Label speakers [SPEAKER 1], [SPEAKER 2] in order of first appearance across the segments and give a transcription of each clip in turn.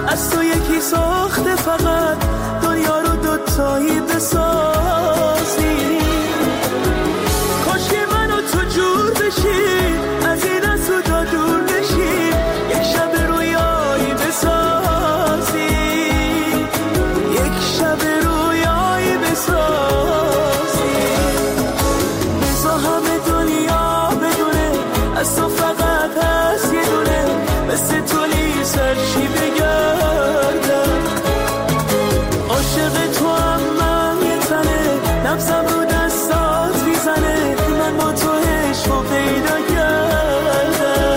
[SPEAKER 1] از تو یکی ساخته فقط دنیا رو دوتایی بسازی. کاش که من و تو جور بشیم، از این از تو تا دور بشیم، یک شب رویایی بسازی، یک شب رویایی بسازی. بزا همه دنیا بدونه از تو فقط هست یه دونه، مثل تولی سرشی بگردم. عاشق تو هم من یه تنه، نفسم رو دستات میزنه، من با تو عشق رو پیدا کردم.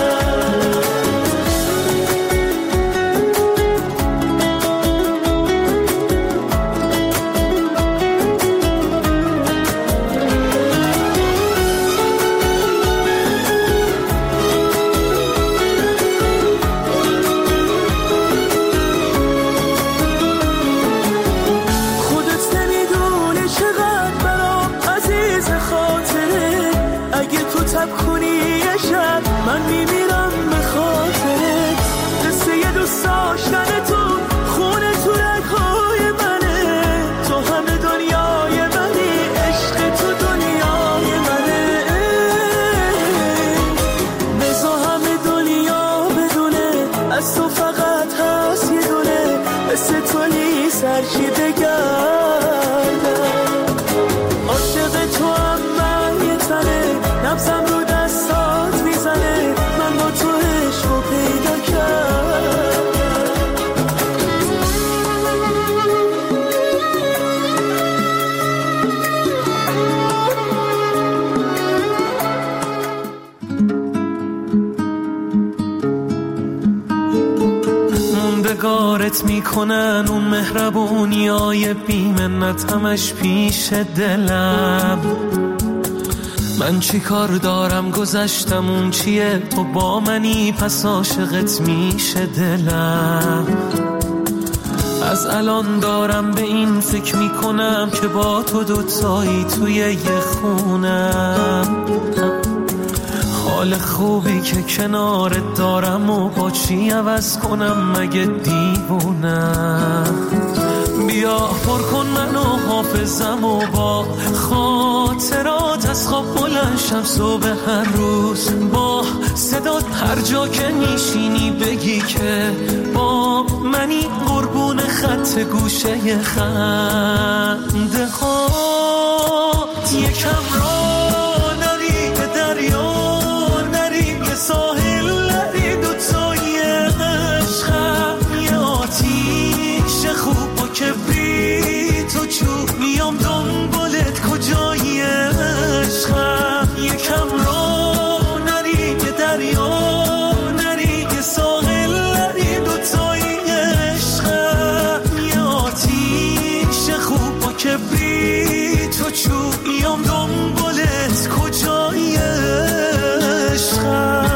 [SPEAKER 1] من میمیرم به خاطرت، قصه یه دوست داشتن تو، خونه تو رگ‌های منه. تو همه دنیای منی، عشق تو دنیای منه. بزا همه دنیا بدونه از تو فقط هست یه دونه، مثل تولی سرشی بگردم. عاشق تو هم من یه تنه، نفسم رو دستات میزنه، من با تو عشق رو پیدا کردم. موندگارت میکنن اون مهربونیای بی‌منت همش پیش دلم. من چی کار دارم گذشتم اون چیه، تو با منی پس عاشقت میشه دلم. از الان دارم به این فکر میکنم که با تو دوتایی توی یه خونم. حال خوبی که کنارت دارم و با چی عوض کنم مگه دیوونم. بیا پر کن منو حافظم و با خاطرات از خواب بلند شم صبح هر روز، با صدات هر جا که میشینی بگی که با منی، قربون خط گوشه خنده هات. یکم را نری به دریا، نری به ساحل، نری دوتایی عشقم. یه آتیش خوب با کبریت و چوب میام دنبالت، کجایی عشقم. یکم را نری به دریا، نری به ساحل، نری دوتایی عشقم. یه آتیش خوب با کبریت و چوب میام دنبالت، کجایی عشقم.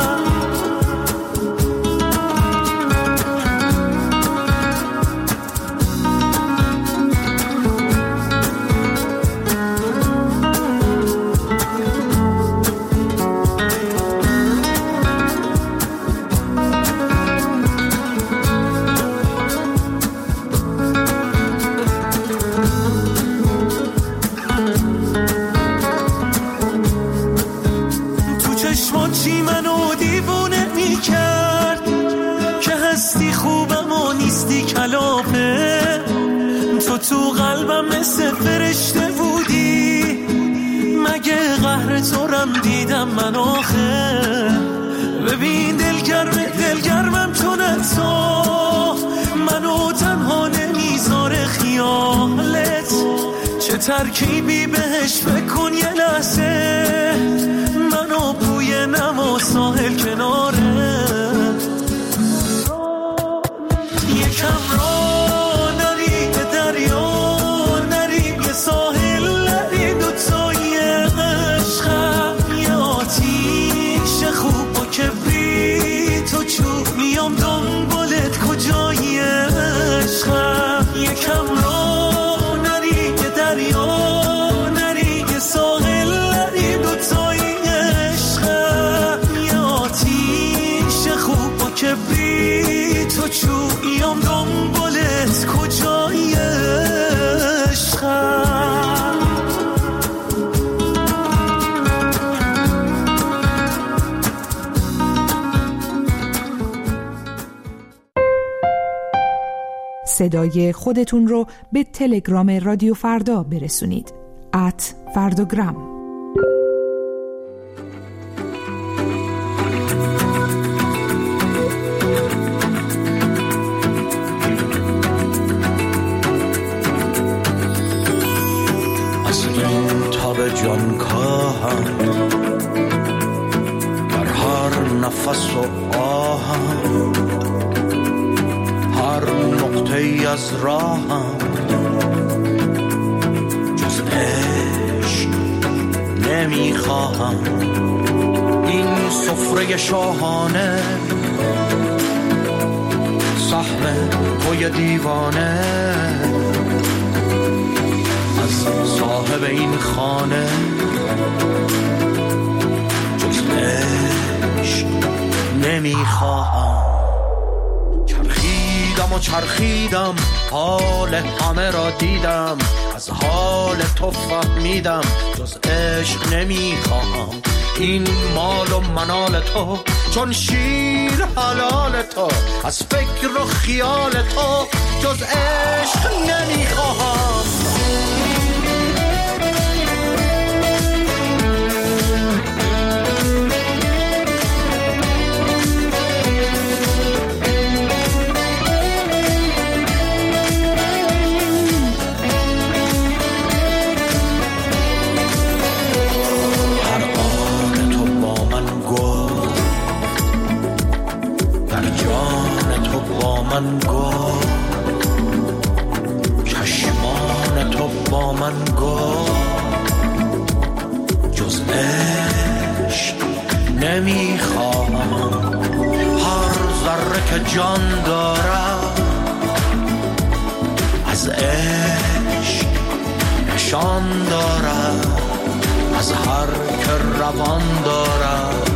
[SPEAKER 1] تو قلبم مثل فرشته بودی، مگه قهر تو رم دیدم من آخه. ببین دلگرمم چون تو منو تنها نمیذاره خیالت. چه ترکیبی بهش بکن یه لحظه، منو بوی نما ساحل کناره. یکم را ساحل، نری دوتایی عشقم. یه آتیش خوب با کبریت و چوب میام دنبالت، کجایی عشقم. یکم را نری به دریا، نری به ساحل، نری دوتایی عشقم. یه آتیش خوب با کبریت و چوب میام
[SPEAKER 2] صدای خودتون رو به تلگرام رادیو فردا برسونید. @فرداگرام.
[SPEAKER 1] از این تاب جان کاهم در هر نفس و آهم، هر نقطه ای از راهم جز عشق نمیخواهم. این سفره شاهانه سهم توی دیوانه، از صاحب این خانه جز عشق نمیخواهم. چرخیدم و چرخیدم، حال همه را دیدم، از حال تو فهمیدم جز عشق نمیخواهم. این مال و منال تو چون شیر حلال تو، از فکر و خیال تو جز عشق نمیخواهم. من گفت چشمان تو با من گفت جز عشق نمیخواهم. هر ذره که جان دارد از عشق نشان دارد، از هر که روان دارد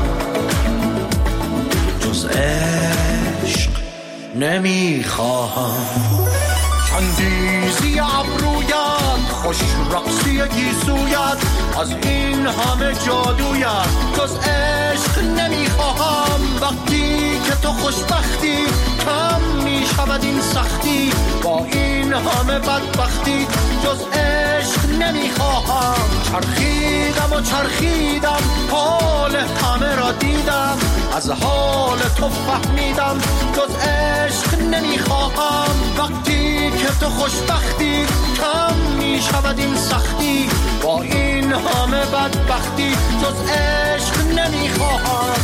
[SPEAKER 1] جز عشق نمیخواهم. چندیزی ابرویت، خوش رقصی گیسویت، از این همه جادویت جز عشق نمیخواهم. وقتی که تو خوشبختی کم میشود این سختی، با این همه بدبختی جز عشق نمیخواهم. چرخیدم و چرخیدم، حال همه را دیدم، از حال تو فهمیدم جز عشق نمیخواهم. وقتی که تو خوشبختی کم میشود این سختی، با این همه بدبختی جز عشق نمیخواهم.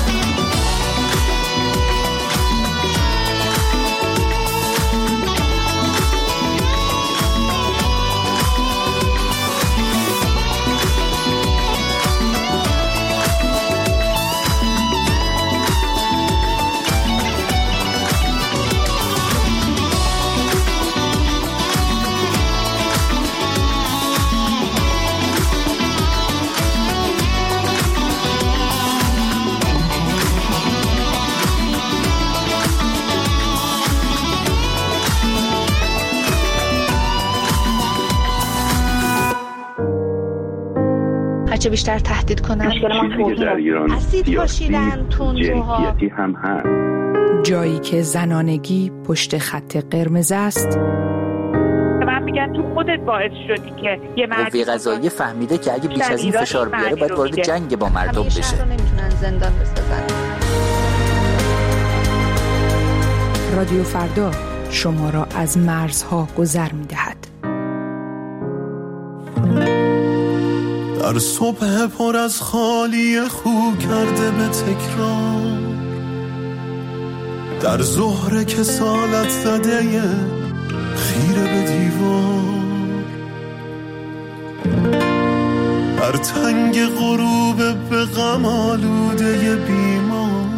[SPEAKER 3] هرچه بیشتر تهدید کنن
[SPEAKER 4] در ایران
[SPEAKER 3] اسید پاشیدن،
[SPEAKER 4] جنسیتی هم هست.
[SPEAKER 2] جایی که زنانگی پشت خط قرمز است.
[SPEAKER 5] من میگن تو خودت باعث شدی که یه
[SPEAKER 6] قوه قضاییه فهمیده که اگه بیش از این فشار بیاره باید وارد جنگ با مردم بشه.
[SPEAKER 3] همیشه رو نمیتونن زندان بسازن.
[SPEAKER 2] رادیو فردا شما را از مرزها گذر می‌دهد.
[SPEAKER 7] در صبح پر از خالی خو کرده به تکرار، در ظهر کسالت زده خیره به دیوار، در تنگ غروب به غم آلوده بیمار،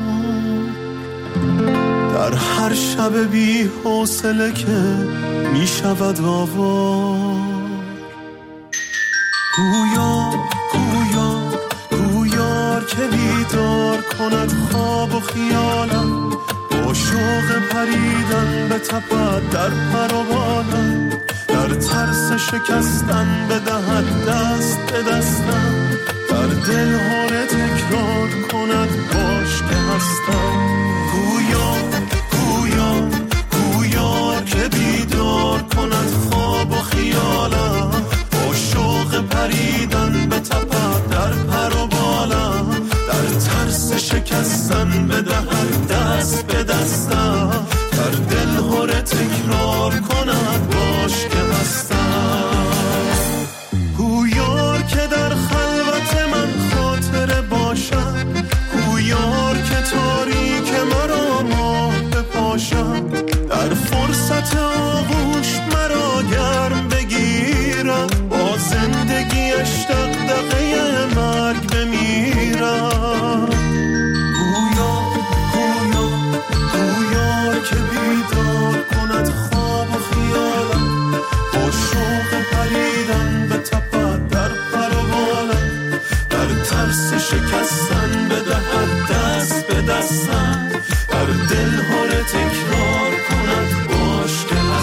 [SPEAKER 7] در هر شب بی حوصله که می شود آوار. گویار که بیدار کند خواب و خیالم، با شوق پریدن به تپد در پر و بالم، در ترس شکستن بدهد دست به دستم، در دل هاره تکرار کند باش که هستم. گویار که بیدار هره تکرار کند باش که هستم. گویار که در خلوت من خاطره باشد، گویار که تاریک مرا ماه بپاشد، در فرصت آغوش مرا گرم بگیرم، با زندگیش دغدغه مرگ بمیرم. گویار که بیدار کند خواب و خیالم، با شوق پریدن به تپد در پروانم، در ترس شکستن بدهد دست به دستم، در دل هره تکرار کند باش که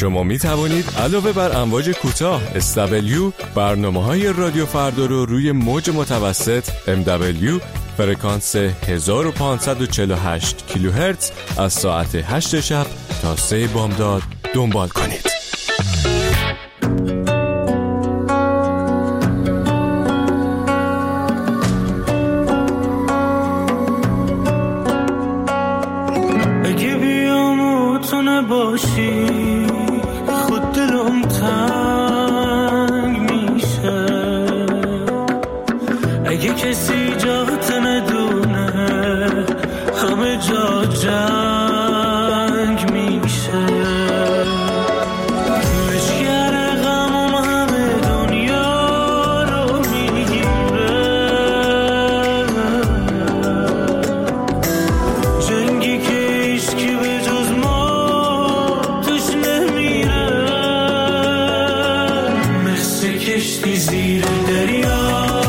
[SPEAKER 8] شما می توانید علاوه بر امواج کوتاه SW برنامه‌های رادیو فردا رو روی موج متوسط MW فرکانس 1548 کیلوهرتز از ساعت 8 شب تا 3 بامداد دنبال کنید.
[SPEAKER 1] اگه بیاموتونه باشی خود دلم تنگ میشه، اگه کسی جات ندونه همه جا جنگ میشه، لشگر غمم همه دنیا رو میگیره، جنگی که هیچکی به جز ما توش نمیره، مثل کشتی زیر دریا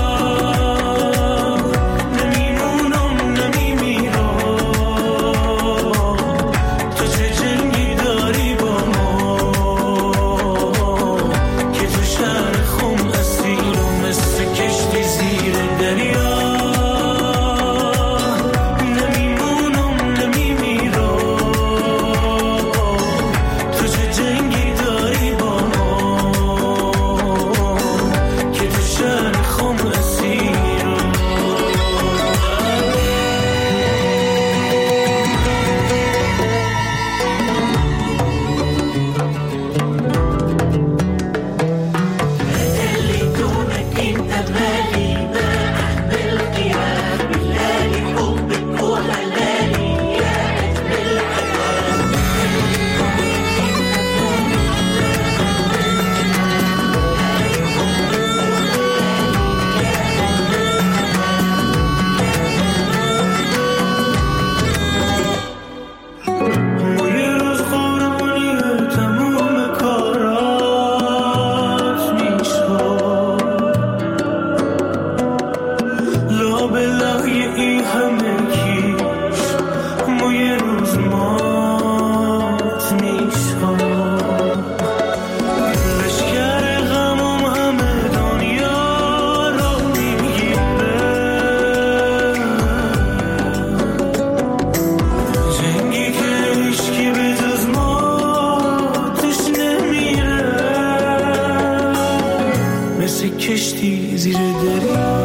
[SPEAKER 1] کشتی زیر دریا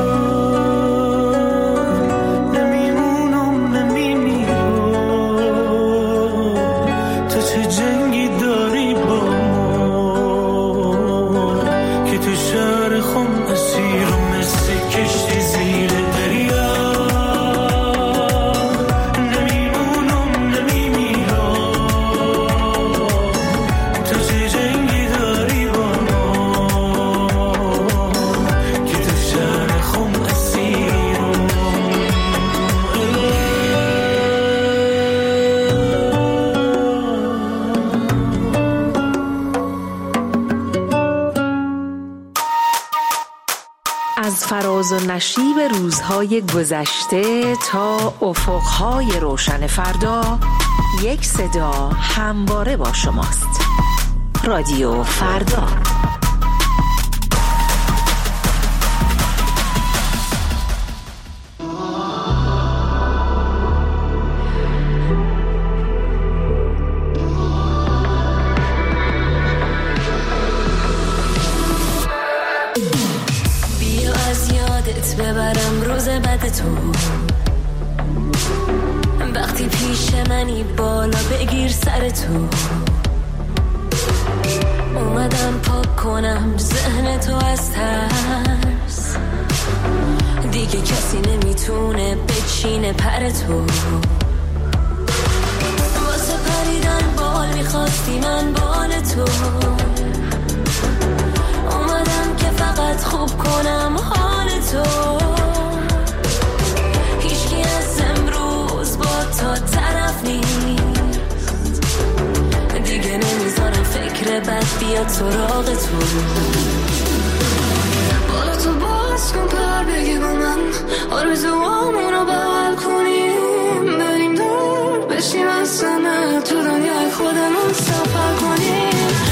[SPEAKER 1] نمیمونم نمیمیرم، تو چه جنگی داری با ما که تو شهر خم اسیرم، مثل کشتی زیر دریا نمیمونم نمیمیرم، تو چه جنگی داری با
[SPEAKER 2] از فراز و نشیب روزهای گذشته تا افقهای روشن فردا، یک صدا همواره با شماست. رادیو فردا.
[SPEAKER 9] ببرم روز بعد تو، وقتی پیش منی بالا بگیر سر تو، اومدم پاک کنم ذهن تو از ترس، دیگه کسی نمیتونه بچینه پر تو، واسه پریدن بال میخواستی من بال تو، اومدم که فقط خوب کنم حال تو، هیچکی از امروز با تا طرف نیست، دیگه نمیذارم فکر بد بیاد سراغ تو، بالا تو باز کن پر بگی با من، آرزوامونو بغل کنیم، بریم دور بشیم از سمه تو دنیای خودمون سفر کنیم،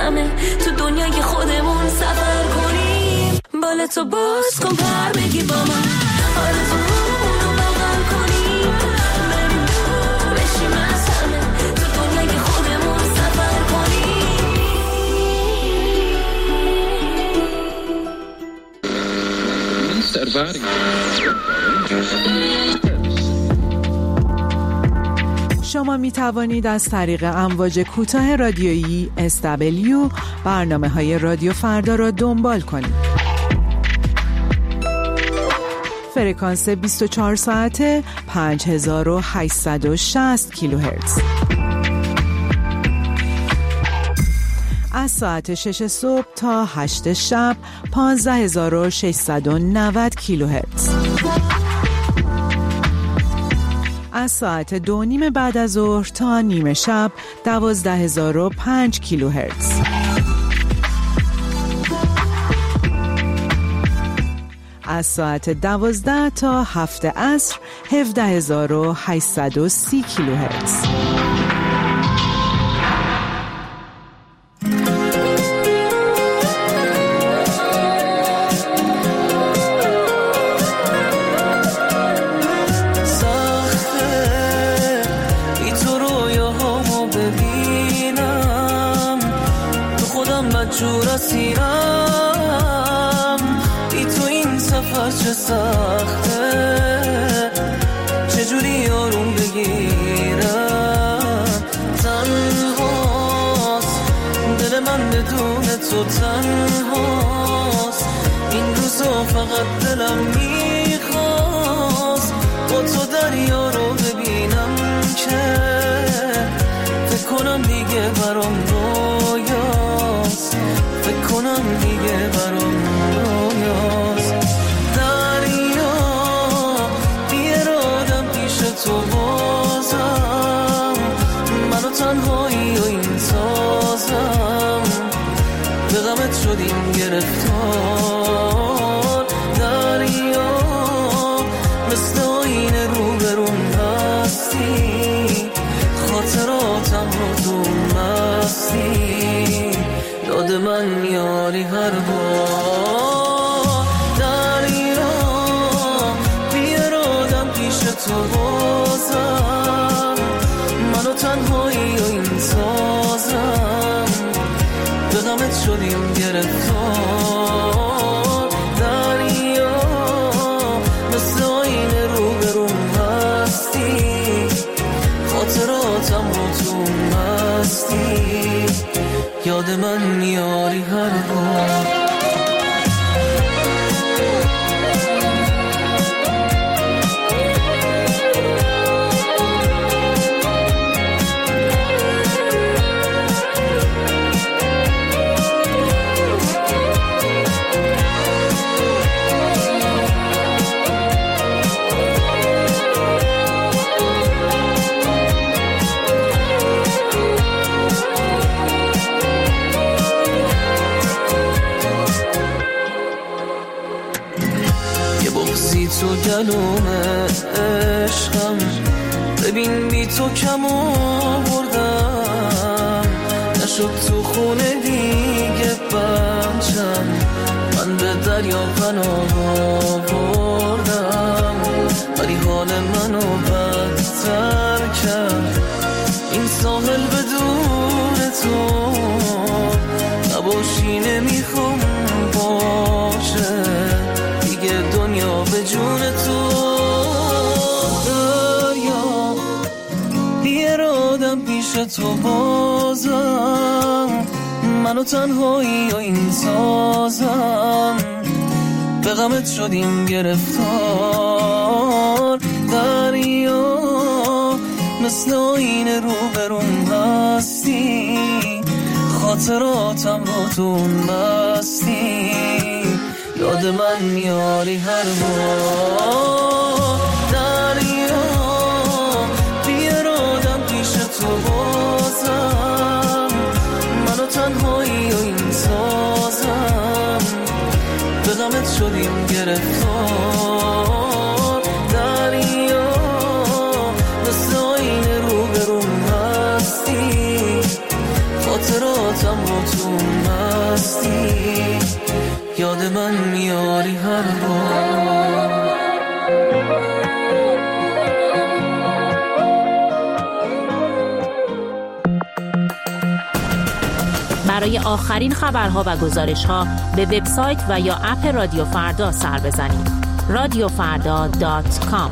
[SPEAKER 9] همه تو دنیای خودمون سفر کنیم. بالتو باز کن پر بگی با من آرزومون رو بغل کنیم، بریم دور بشیم از همه تو دنیای خودمون سفر کنیم.
[SPEAKER 2] شما می توانید از طریق امواج کوتاه رادیویی SW برنامه‌های رادیو فردا را دنبال کنید. فرکانس 24 ساعته 5860 کیلوهرتز. از ساعت 6 صبح تا 8 شب 15690 کیلوهرتز. از ساعت 2:30 بعد از ظهر تا نیمه شب 12005 کیلوهرتز. از ساعت 12 تا 7 عصر 17830 کیلوهرتز.
[SPEAKER 1] چه سخته چجوری آروم بگیرم، تنهاست دل من بدون تو، تنهاست این روزا فقط دلم میخواست با تو دریا رو ببینم که فکر کنم دیگه برام رویاست، فکر کنم دیگه برام رویاست. تو بازم منو تنهایی و این سازم، به غمت شدیم گرفتار. دریا مثل آینه روبرون هستی، خاطراتم رو تو مستی، یاد من میاری هر بار. دریا بیارادم پیش تو منو تنهایی و این سازم، به غمت شدیم گرفتار. دریا مثل آینه روبرون هستی، خاطراتم رو تو مستی، یاد من میاری هر بار. تو گلوم عشقم ببین بی تو کم آوردم، نشد تو خونه دیگه بچم، من به دریا پناه آوردم، ولی حال منو بدتر کرد این ساحل بدون تو، نباشی نمیخوام باشه دیگه دنیا به جون تو. دریا بیارادم پیش تو بازم، منو تنهایی و این سازم، به غمت شدیم گرفتار. دریا مثل آینه روبرون هستی، خاطراتم رو تو مستی، یاد من میاری هر بار. دریا بیارادم پیش تو بازم، منو تنهایی و این سازم، به غمت شدیم گرفتار. دریا مثل آینه روبرون هستی، خاطراتم رو تو هستی یاد من میاری هر بار.
[SPEAKER 10] برای آخرین خبرها و گزارش‌ها به وبسایت و یا اپ رادیو فردا سر بزنید. radiofarda.com.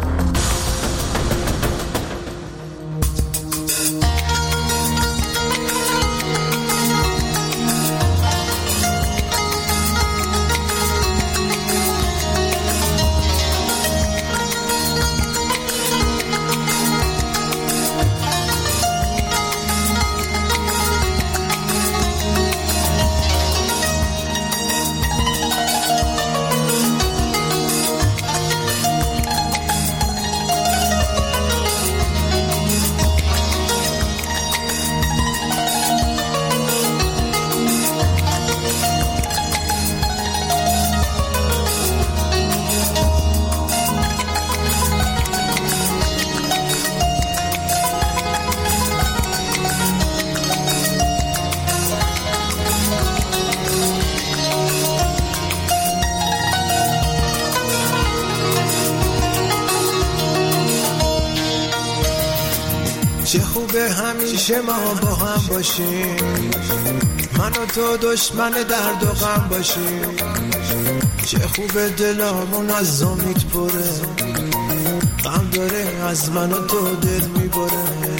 [SPEAKER 11] چه خوبه همیشه ما با هم باشیم، من و تو دشمن درد و غم باشیم. چه خوبه دلامون از امید پره، غم داره از من و تو دل میبره.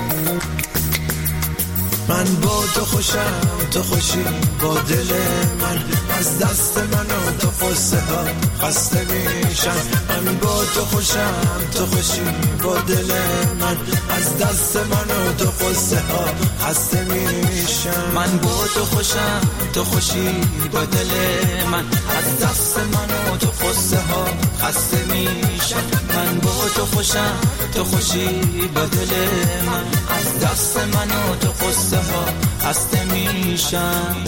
[SPEAKER 11] من با تو خوشم تو خوشی با دل من، از دست من و تو قصه ها خسته میشم. من با تو خوشم تو خوشی با دل من، از دست من و تو قصه ها خسته میشم.
[SPEAKER 1] من با تو خوشم تو خوشی با دل من، از دست من و تو قصه ها خسته میشم. من با تو خوشم تو خوشی با دل من، از دست من و تو قصه ها خسته میشم.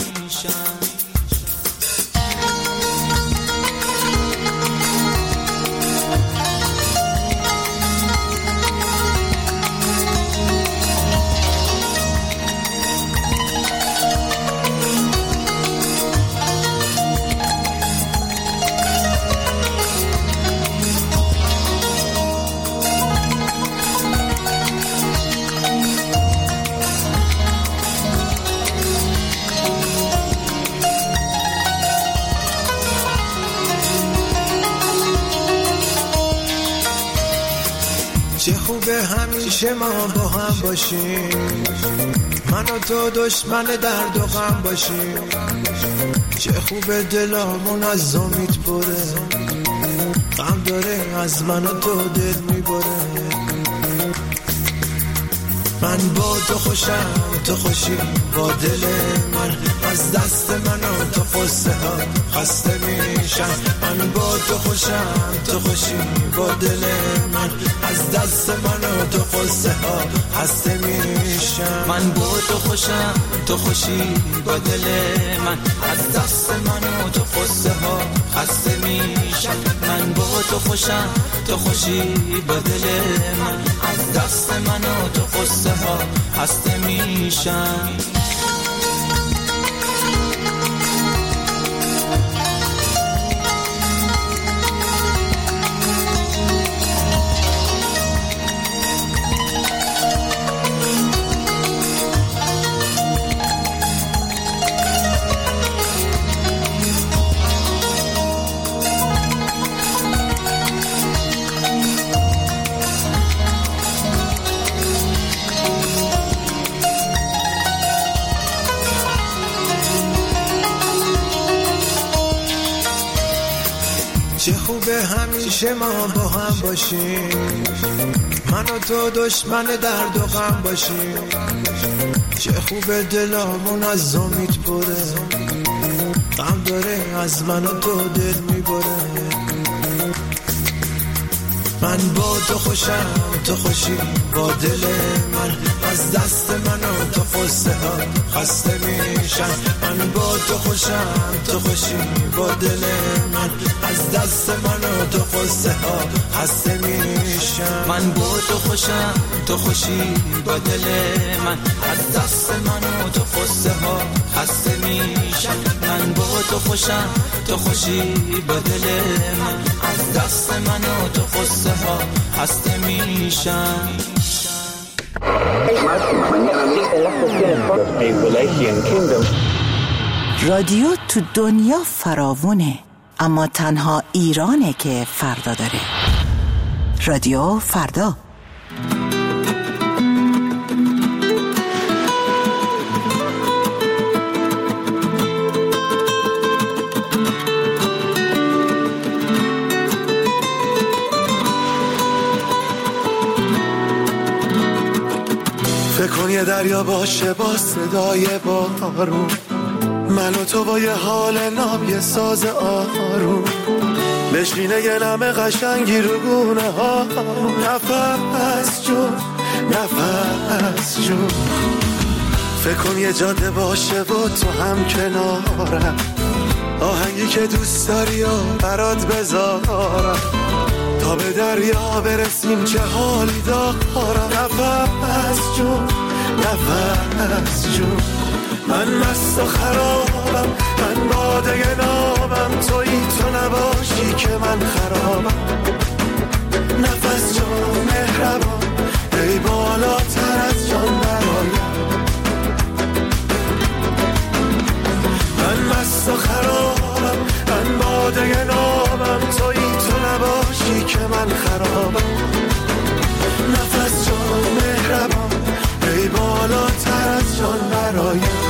[SPEAKER 11] چه خوبه همیشه ما با هم باشیم، من و تو دشمن درد و غم باشیم. چه خوبه دلامون از امید پره، غم داره از من و تو دل میبره. من با تو خوشم تو خوشی با دل من، از دست من و تو قصه ها خسته میشم. من با تو خوشم تو خوشی با دل من، از دست من و تو قصه ها خسته میشم.
[SPEAKER 1] من با تو خوشم تو خوشی با دل من، از دست من و تو قصه ها خسته میشم. من با تو خوشم تو خوشی با دل من، از دست من و تو قصه ها خسته میشم.
[SPEAKER 11] چه خوبه همیشه ما با هم باشیم، من و تو دشمن درد و غم باشیم. چه خوبه دلامون از امید پره، غم داره از من و تو دل میبره. من با تو خوشم تو خوشی با دل من، از دست من و تو قصه ها خسته میشم. من با تو خوشم تو خوشی با دل من، از دست من و تو قصه ها خسته میشم.
[SPEAKER 1] من با تو خوشم تو خوشی با دل من، از دست من و تو قصه ها خسته میشم.
[SPEAKER 11] با تو خوشم، تو خوشی با دل من، از دست من و تو قصه ها هسته میشم.
[SPEAKER 12] رادیو تو دنیا فراوونه، اما تنها ایرانه که فردا داره. رادیو فردا.
[SPEAKER 7] فکر کن یه دریا باشه با صدای بارون، من و تو با یه حال ناب یه ساز آروم، بشینه یه نم قشنگی رو گونه ها، نفس جون نفس جون. فکر کن یه جاده باشه با تو هم کنارم، آهنگی که دوست داری و برات بذارم، تا به دریا برسیم چه حالی دارم. نفس جون نفس جون. من مست و خرابم، من باده نابم، تویی تو نباشی که من خرابم. نفس جان مهربان، ای بالاتر از جان برایم. من مست و خرابم، من باده نابم، تویی تو نباشی که من خرابم. نفس جان مهربان، ای بالاتر از جان برایم.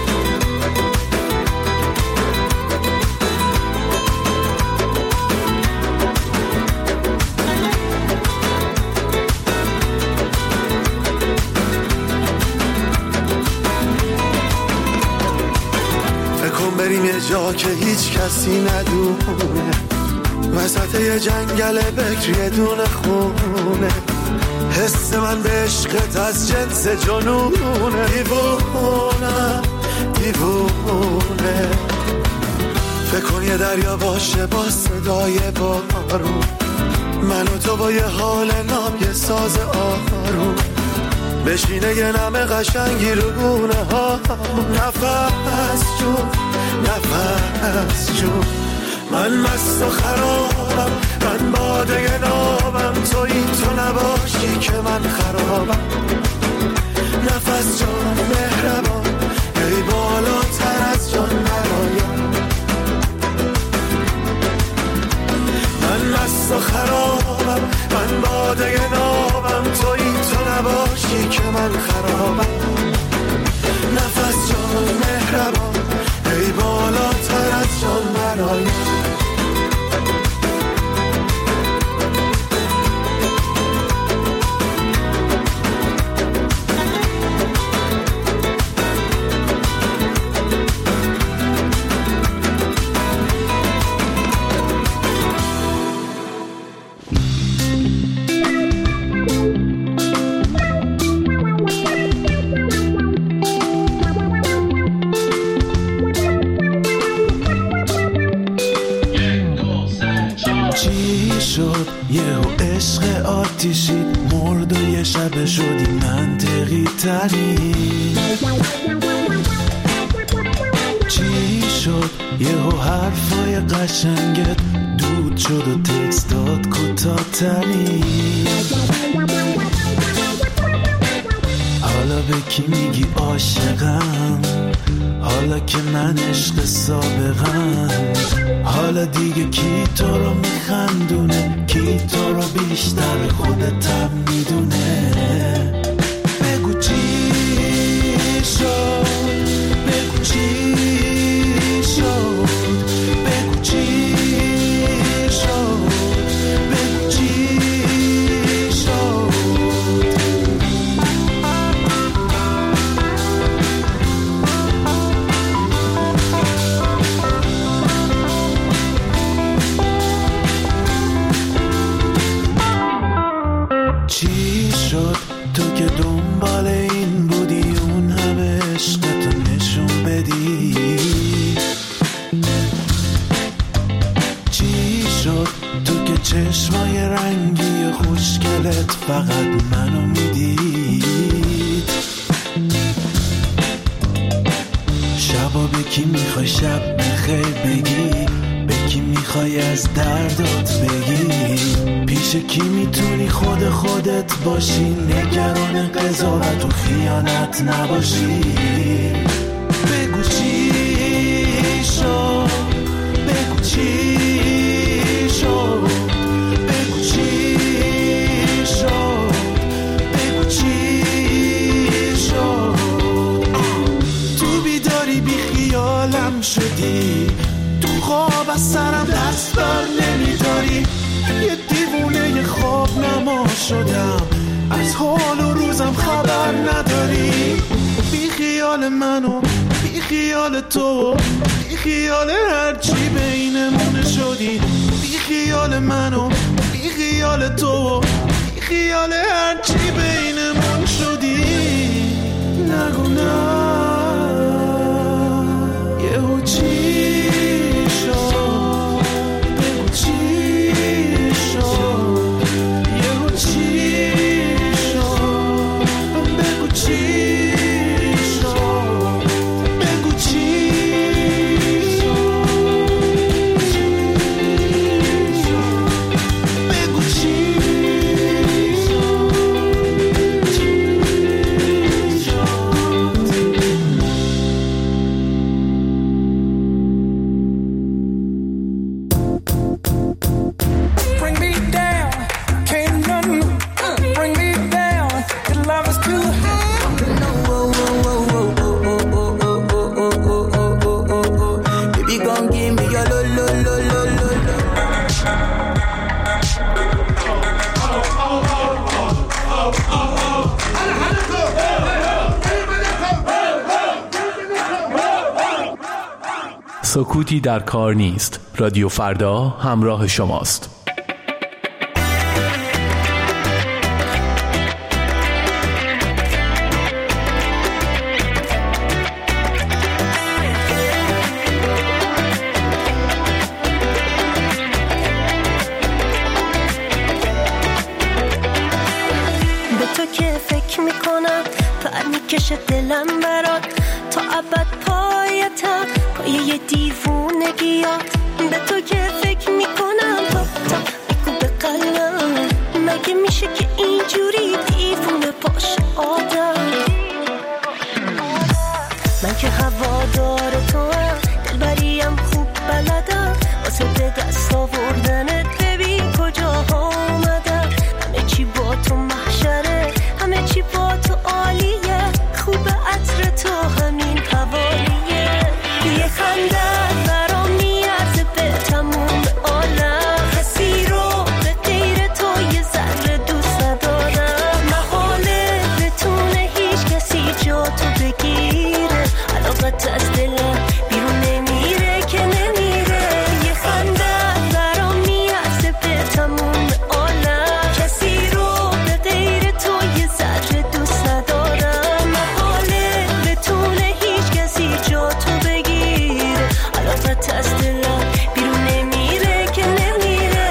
[SPEAKER 7] بریم یه جا که هیچ کسی ندونه، وسط یه جنگل بکر یه دونه خونه، حس من به عشقت از جنس جنونه. دیوونه دیوونه. فکر کن یه دریا باشه با صدای بارون، من و تو با یه حال ناب یه ساز آروم، بشینه یه نم قشنگی رو گونه ها، نفس جون نفس جون. من مست و خرابم، من باده نابم، تویی تو نباشی که من خرابم. نفس جان مهربان، ای بالاتر از جان برایم. من مست و خرابم، من باده نابم، تویی تو نباشی که من خرابم. نفس جان مهربان، ای بالاتر از جان برایم. یهو عشق آتیشی مرد و یه شب شدی منطقی ترین. چی شد یهو حرفای قشنگت دود شد و تکستات کوتاه ترین. حالا به کی میگی عاشقم، حالا که من عشق سابقم، حالا دیگه کی تو رو میخندونه، کی تو رو بیشتر خودتم میدونه. بگو چی شد، بگو چی شد، بگو چی شد، بگو چی شد. چی شد تو که دنبال این بودی، اون همه عشقتو نشون بدی. چی شد تو که چشمای رنگی خوشگلت فقط منو میدید. شبا به
[SPEAKER 11] کی میخوای شب بخیر بگی، به کی میخوای از دردات بگی، پیش کی میتونی خودت باشی، نگران قضاوت و خیانت نباشی. بگو چی شد، بگو چی شد، بگو چی شد، بگو چی شد. تو بیداری بی خیالم شدی، تو خواب از سرم دست بر نمیداری، یه دیوونه خواب نما شدم، از حال و روزم خبر نداری. بی خیال منو، بی خیال تو، بی خیال هرچی بینمون شدی. بی خیال منو، بی خیال تو، بی خیال هرچی بینمون شدی. نگو نه یهو چی شد، بگو چی شد، یهو چی شد، بگو چی شد، بگو چی شد، بگو چی
[SPEAKER 13] سکوتی در کار نیست. رادیو فردا همراه شماست.
[SPEAKER 9] به تو که فکر میکنم پر میکشه دلم برات، تا ابد پایتم پای یه دیوونگیات. به تو که فکر میکنم تا بگو به قلبم، مگه میشه که اینجوری دیوونه باشه آدم. من که هوادار تو هم، دلبریم خوب بلدم، واسه به دست آوردنت ببین کجاها اومدم. همه چی با تو محشره، همه چی با تو عالیه، خوب عطر تو همین حوالیه. یه خنده برام میارزه به تموم عالم، کسی رو به غیر تو یه ذره دوست ندارم. محاله بتونه هیچ کسی جا تو بگیره، علاقت از دلم بیرون نمیره که نمیره. یه خنده برام میارزه به تموم عالم، کسی رو به غیر تو یه ذره دوست ندارم. محاله بتونه هیچ کسی جا تو بگیره، علاقت از دلم بیرون نمیره که نمیره.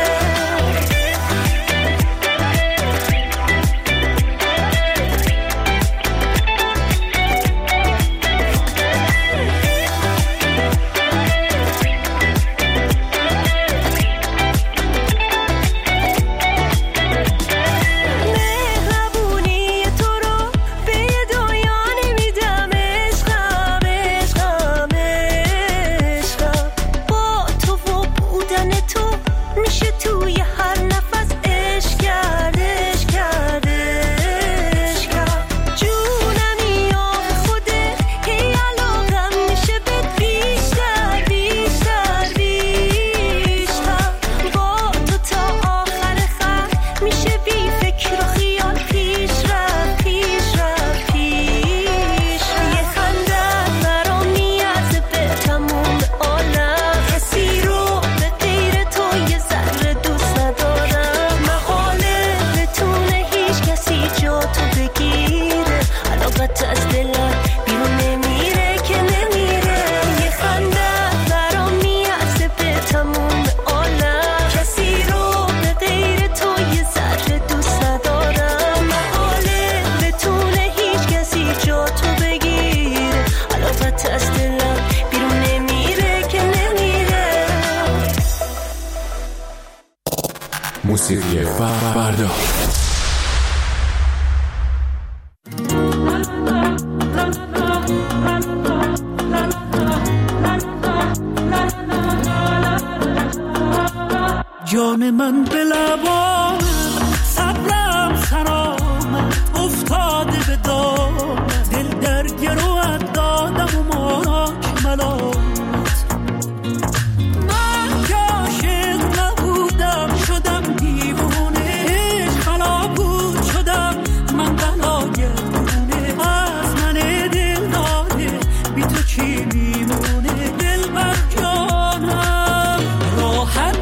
[SPEAKER 9] مهربونی تو رو به یه دنیا نمیدم، عشقم عشقم عشقم. با
[SPEAKER 8] موسیقی فردا.
[SPEAKER 1] جان من به لبان صبرم سرآمد افتاده به دام دل در گروت دادم و ماک ملامت من که عاشق نبودم شدم دیوونه خلا بود شدم من بلاگردونه از من دل داده بی تو چی میمونه دل بر جانم راحت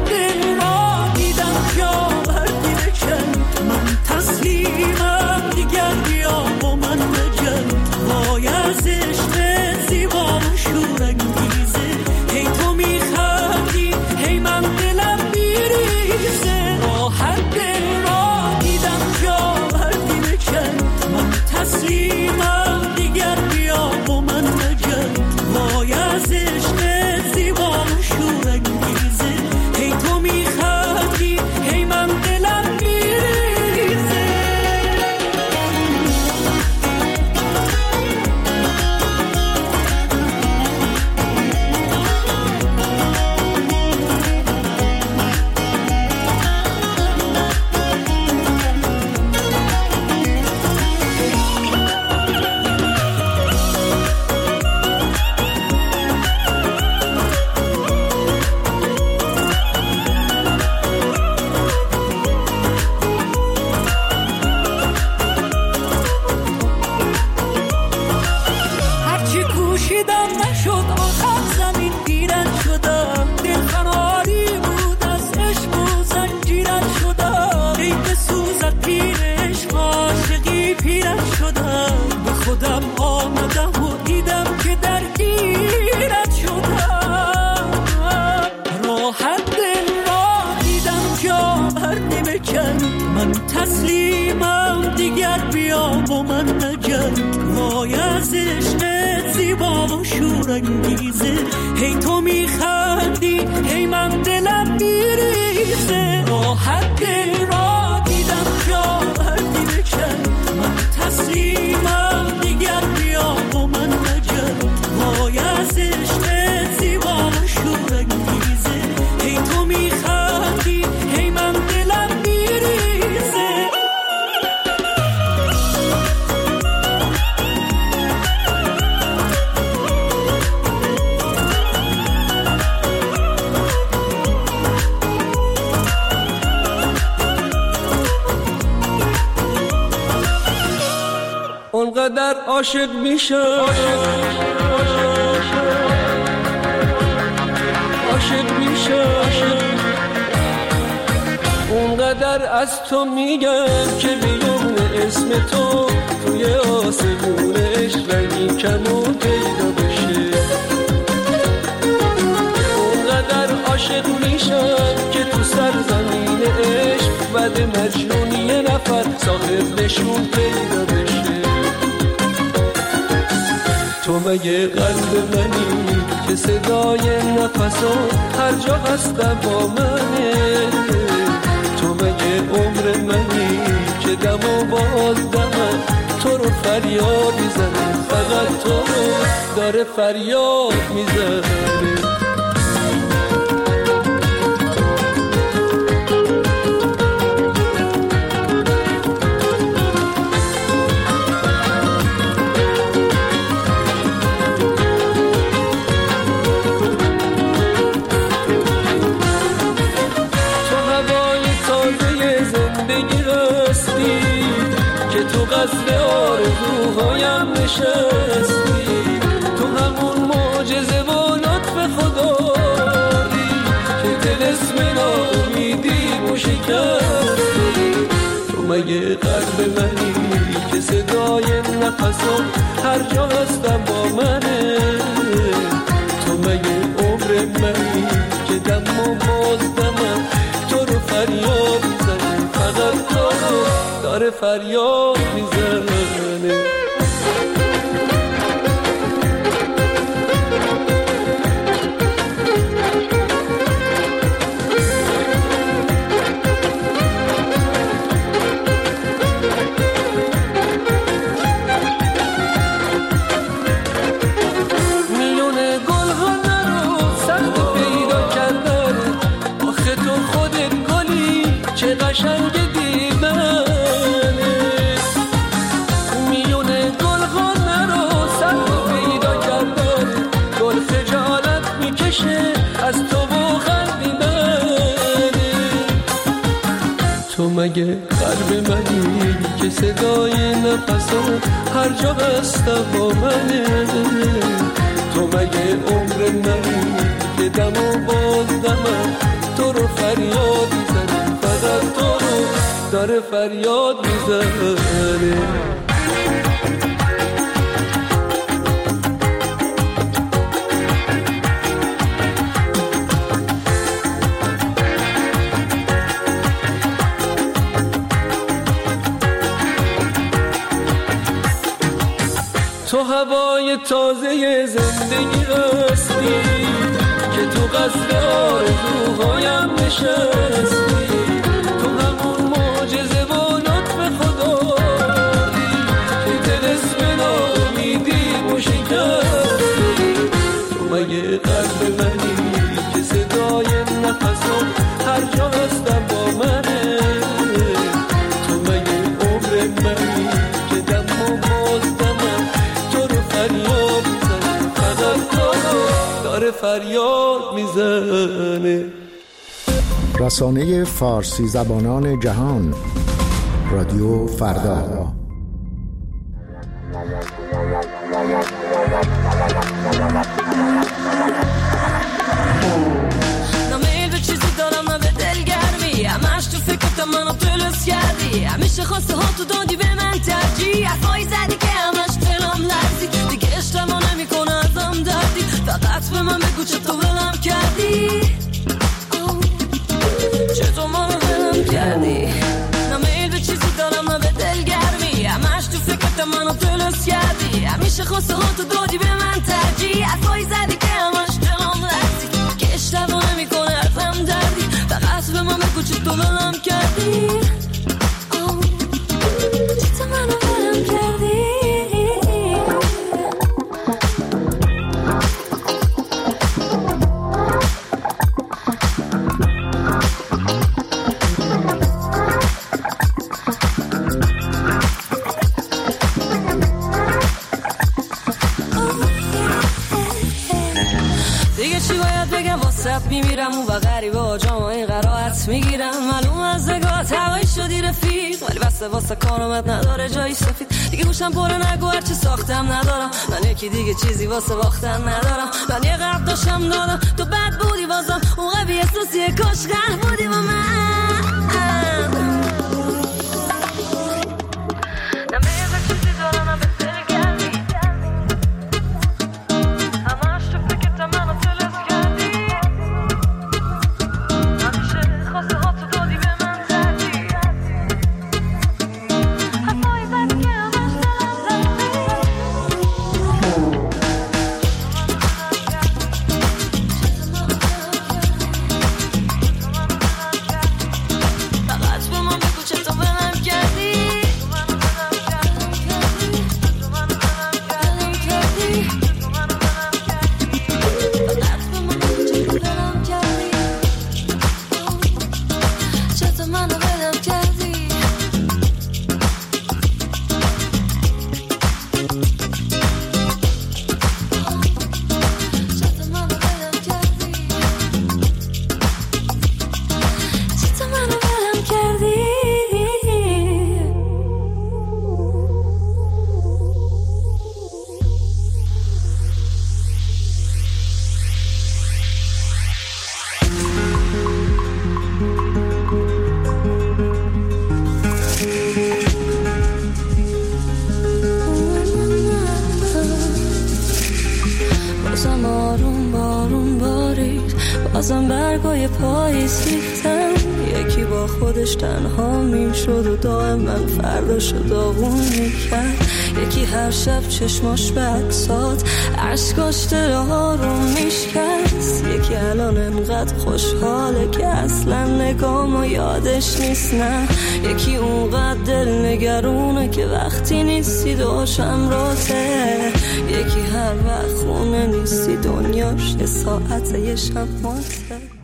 [SPEAKER 1] تسلیمم دیگر بیا با من بجن وای از عشق زیبا و شورانگیزه هی تو میخندی هی من دلم میریزه راحت دل را دیدم جا بردی بکن من تسلیمم دیگر بیا با من بجن وای از عشق زیبا و شورانگیزه هی تو میخندی هی من دلم خودم آمدم و دیدم که درگیرت شدم راحت دل را دیدم جا بر نمیکن من تسلیمم دیگر بیا با من نجن وای از عشقت زیبا و شورانگیزه هی تو میخندی هی من دلم میریزه راحت دل را دیدم جا بر نمیکن من تسلیمم دیگر بیا با من نجن وای از عشق زیبا و شورانگیزه هی تو میخندی هی من دلم میریزه
[SPEAKER 14] اونقدر عاشق میشم عاشق میشم اونقدر از تو میگم که بیون اسم تو توی آسمون عشق رنگی کمون پیدا بشه اونقدر عاشق میشم که تو سرزمین عشق بعد مجنون یه نفر صاحب نشون پیدا بشه تو مگه قلب منی که صدای نفسان هر جا هستم با منه تو مگه عمر منی که دم و باز دمم تو رو فریاد میزنه فقط تو رو داره فریاد میزنه قصر آرزوهایم نشستی تو همون معجزه و لطف خدایی که طلسم ناامیدی و شکستی تو مگه قلب منی که صدای نفسم هر جا هستم با منه تو مگه عمر منی که دم و باز دمم تو رو فریاد میزنه فقط تو رو داره فریاد میزنه مگه قلب منی که صدای نفسات هر جا هستم با منه؟ تو مگه عمر منی که دم و باز دمم تو رو فریاد میزنی، فقط تو رو داره فریاد میزنه. تو هوای تازه زندگی هستی که تو قصد آرزوهایم نشستی، تو همون معجزه و لطف خدایی که دل اسم ناامیدی و شکستی. تو مگه قلب منی که صدای نفسات هر جا هستم با منه؟ تو مگه عمر منی که دم و باز دمم فریاد میزنه، فقط تو داره فریاد میزنه.
[SPEAKER 15] رسانه فارسی زبانان جهان رادیو فردا.
[SPEAKER 9] نمیل به چیزی دارم نه به دلگرمی، همش تو فکرت منو طلس کردی، همیشه خواسته ها تو دادی به من ترجیح، حرفایی زدی که همش دلم لرزی، دیگه اشتباه نمیکنه ازم دردی، فقط به من بگو چطور ولم کردی، چطور منو ولم کردی. نمیل به چیزی دارم نه به دلگرمی، همش تو فکرت منو طلس کردی، همیشه خواسته ها تو دادی به من ترجیح، حرفایی زدی که همش دلم لرزی، دیگه اشتباه نمیکنه ازم دردی، فقط به من بگو چطور ولم کردی، چطور منو ولم کردی. دیگه چی باید بگم واسه میمیرم اون و غریبه ها جامعه قرائت میگیرم، معلوم از نگاه هوایی شدی رفیق، ولی بسته واسه کارامت نداره جایی سفید، دیگه گوشم پره نگو هرچی ساختم ندارم، من یکی دیگه چیزی واسه باختن ندارم، من یه قرد داشتم دادم تو بد بودی بازم اون قوی احساسیه کاش قرد بودی با من. بازم برگای پاییز ریختن، یکی با خودش تنها میشد و دائم من فرداشو داغون میکرد، یکی هر شب چشماش به عکسات عشقاش دل ها رو میشکست، یکی الان انقدر خوشحاله که اصلا نگامو یادش نیست، نه یکی اونقدر دل نگرونه که وقتی نیستی داشم راته، یکی هر وقت خونه نیستی دنیاش یه ساعته یه شب ماسته.